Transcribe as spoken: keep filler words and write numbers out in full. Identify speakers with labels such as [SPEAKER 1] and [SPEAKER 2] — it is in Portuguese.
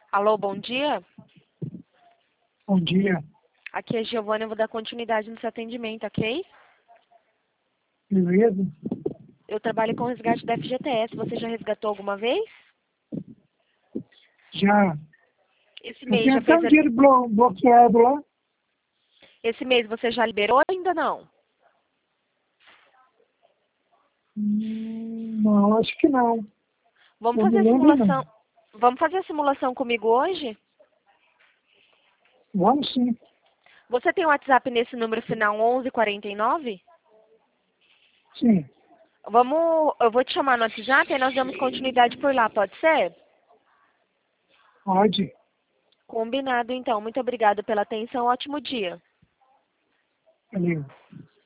[SPEAKER 1] Alô, bom dia.
[SPEAKER 2] Bom dia.
[SPEAKER 1] Aqui é a Giovana, eu vou dar continuidade no seu atendimento, ok?
[SPEAKER 2] Beleza?
[SPEAKER 1] Eu trabalho com resgate da F G T S. Você já resgatou alguma vez?
[SPEAKER 2] Já.
[SPEAKER 1] Esse
[SPEAKER 2] Eu
[SPEAKER 1] mês
[SPEAKER 2] tenho
[SPEAKER 1] já
[SPEAKER 2] até
[SPEAKER 1] fez
[SPEAKER 2] um
[SPEAKER 1] a...
[SPEAKER 2] dinheiro blo- bloqueado lá.
[SPEAKER 1] Esse mês você já liberou ou ainda não?
[SPEAKER 2] Hum, não, acho que não.
[SPEAKER 1] Vamos
[SPEAKER 2] Eu me
[SPEAKER 1] fazer a
[SPEAKER 2] lembro não.
[SPEAKER 1] simulação. Vamos fazer a simulação comigo hoje?
[SPEAKER 2] Vamos sim.
[SPEAKER 1] Você tem o WhatsApp nesse número final onze quarenta e nove?
[SPEAKER 2] Sim.
[SPEAKER 1] Vamos, eu vou te chamar no WhatsApp e nós damos continuidade por lá, pode ser?
[SPEAKER 2] Pode.
[SPEAKER 1] Combinado então. Muito obrigada pela atenção. Ótimo dia.
[SPEAKER 2] Valeu.